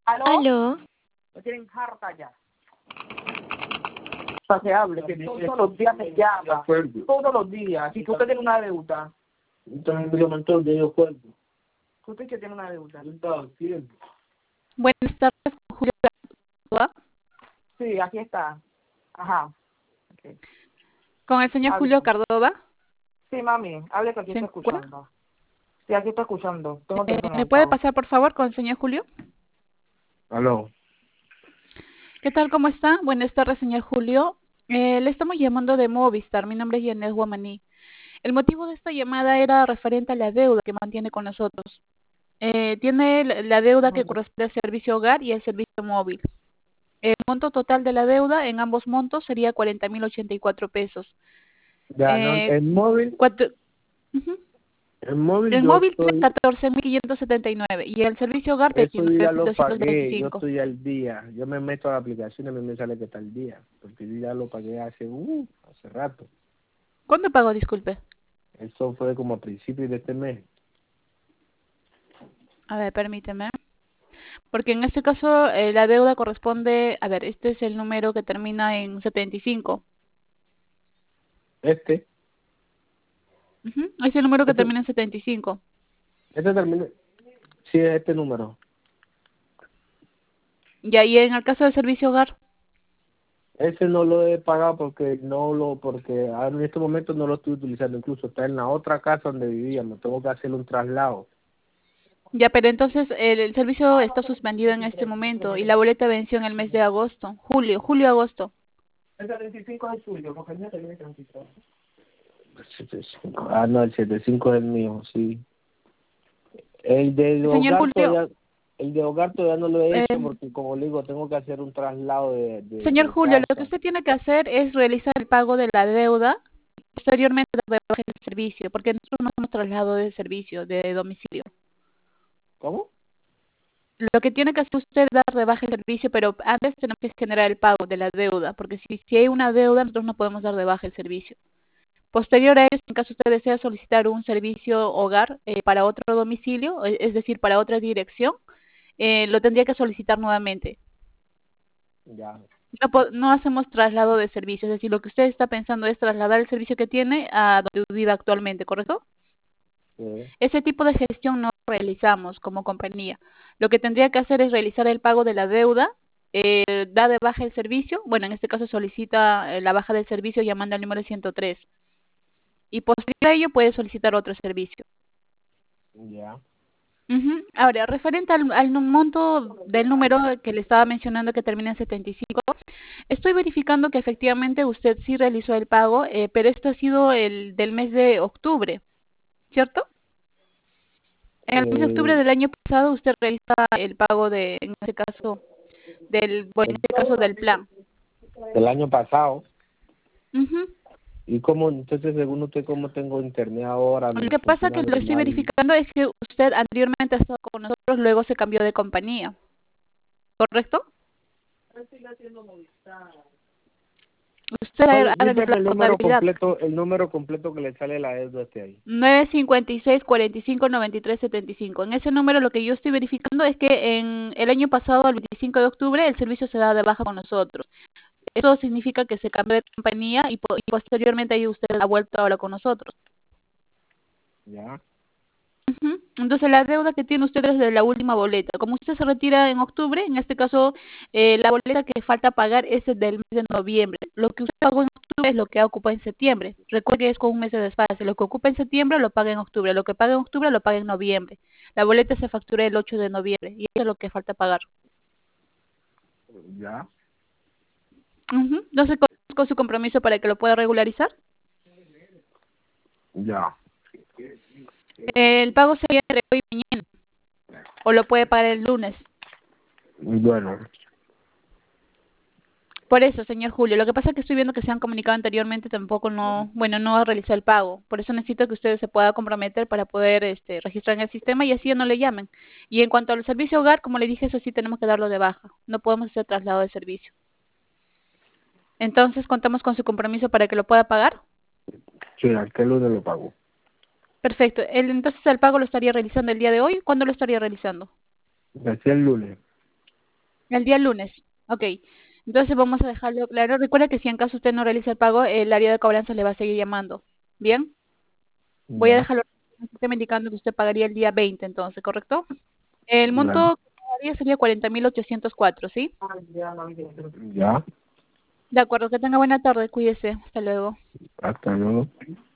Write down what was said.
¿Aló? Aló, Me tienen harta ya. Para que hable, que todos los días me llama. Todos los días. Si usted tiene una deuda. Entonces me montó de yo cuerpo. Usted que tiene una deuda. Yo estaba haciendo. buenas tardes, con Julio Cardova. Sí, aquí está. Ajá. Okay. Con el señor Hable. Julio Cardova. Sí, mami, hable que aquí ¿Se está encuentra? escuchando. Sí, aquí está escuchando. Tengo teléfono ¿Me del puede pago. pasar, por favor, con el señor Julio? Aló. ¿Qué tal? ¿Cómo está? Buenas tardes, señor Julio. Le estamos llamando de Movistar. Mi nombre es Yanet Guamaní. El motivo de esta llamada era referente a la deuda que mantiene con nosotros. Tiene la deuda que corresponde al servicio hogar y el servicio móvil. El monto total de la deuda en ambos montos sería 40.084 pesos. Ya, no, Eh, el móvil, cuatro- Ujú. el móvil El yo móvil tiene estoy, 14.579 y el servicio hogar de eso yo ya lo pagué, yo 19.225. estoy al día. Yo me meto a la aplicación y me sale que está al día, porque yo ya lo pagué hace rato. ¿Cuándo pagó, disculpe? Eso fue como a principios de este mes. A ver, permíteme. Porque en este caso la deuda corresponde, a ver, este es el número que termina en 75. Este, Ujú. Es el número que este, termina en 75. este termina, sí es este número. Y ahí en el caso del servicio hogar, Ese no lo he pagado porque ahora en este momento no lo estoy utilizando, incluso está en la otra casa donde vivíamos, tengo que hacer un traslado. ya, pero entonces el servicio está suspendido en este momento y la boleta venció en el mes de agosto, julio-agosto. El 75 es el suyo, porque el mío termina en 33. El 75. Ah, no, el 75 es el mío, sí. El de Señor hogar Julio, todavía, el de hogar todavía no lo he hecho eh, porque como le digo, tengo que hacer un traslado señor de Julio, lo que casa. usted tiene que hacer es realizar el pago de la deuda y posteriormente dar de baja el servicio, porque nosotros no hacemos traslado de servicio, de domicilio. ¿Cómo? Lo que tiene que hacer usted es dar de baja el servicio, pero antes tenemos que generar el pago de la deuda, porque si hay una deuda, nosotros no podemos dar de baja el servicio. Posterior a eso, en caso usted desea solicitar un servicio hogar para otro domicilio, es decir, para otra dirección, lo tendría que solicitar nuevamente. Ya. No hacemos traslado de servicio, es decir, lo que usted está pensando es trasladar el servicio que tiene a donde vive actualmente, ¿correcto? Sí. Ese tipo de gestión no lo realizamos como compañía. Lo que tendría que hacer es realizar el pago de la deuda, da de baja el servicio, bueno, en este caso solicita la baja del servicio llamando al número 103 y posterior a ello puede solicitar otro servicio. Ya. Ujú. Ahora, referente al monto del número que le estaba mencionando que termina en 75, estoy verificando que efectivamente usted sí realizó el pago, pero esto ha sido el del mes de octubre, ¿cierto? En el mes de octubre Eh, del año pasado usted realiza el pago de, en este caso, bueno, en este caso del plan. el año pasado. Ujú. ¿Y cómo, entonces, según usted, cómo tengo internet ahora? Lo ¿Me que pasa funciona que lo estoy normal? verificando es que usted anteriormente ha estado con nosotros, luego se cambió de compañía, ¿correcto? Usted ha realizado Dígame la portabilidad. el número completo que le sale la deuda este ahí. 956-45-93-75. En ese número lo que yo estoy verificando es que en el año pasado, el 25 de octubre, el servicio se da de baja con nosotros. Eso significa que se cambió de compañía y posteriormente ahí usted ha vuelto ahora con nosotros. Ya. Ujú. Entonces la deuda que tiene usted es de la última boleta. Como usted se retira en octubre, en este caso la boleta que falta pagar es del mes de noviembre. Lo que usted pagó en octubre es lo que ocupa en septiembre. Recuerde que es con un mes de desfase. Lo que ocupa en septiembre lo paga en octubre. Lo que paga en octubre lo paga en noviembre. La boleta se factura el 8 de noviembre y eso es lo que falta pagar. Ya. Ujú. Entonces, con su compromiso para que lo pueda regularizar. Ya. El pago sería entre hoy y mañana o lo puede pagar el lunes. Bueno. Por eso, señor Julio, lo que pasa es que estoy viendo que se han comunicado anteriormente, tampoco no, bueno, no ha realizado el pago. Por eso necesito que usted se pueda comprometer para poder registrar en el sistema y así ya no le llamen. Y en cuanto al servicio hogar, como le dije, eso sí tenemos que darlo de baja. No podemos hacer traslado de servicio. Entonces, contamos con su compromiso para que lo pueda pagar. Sí, aquel lunes lo pago. Perfecto. Entonces, el pago lo estaría realizando el día de hoy. ¿Cuándo lo estaría realizando? Así el lunes. El día lunes. Ok. Entonces vamos a dejarlo claro. Recuerda que si en caso usted no realiza el pago, el área de cobranza le va a seguir llamando. ¿Bien? Voy a Ya, dejarlo en el sistema indicando que usted pagaría el día 20, entonces, ¿correcto? El ya, monto que pagaría sería 40.804, ¿sí? ya. De acuerdo, que tenga buena tarde, cuídese. Hasta luego. Hasta luego.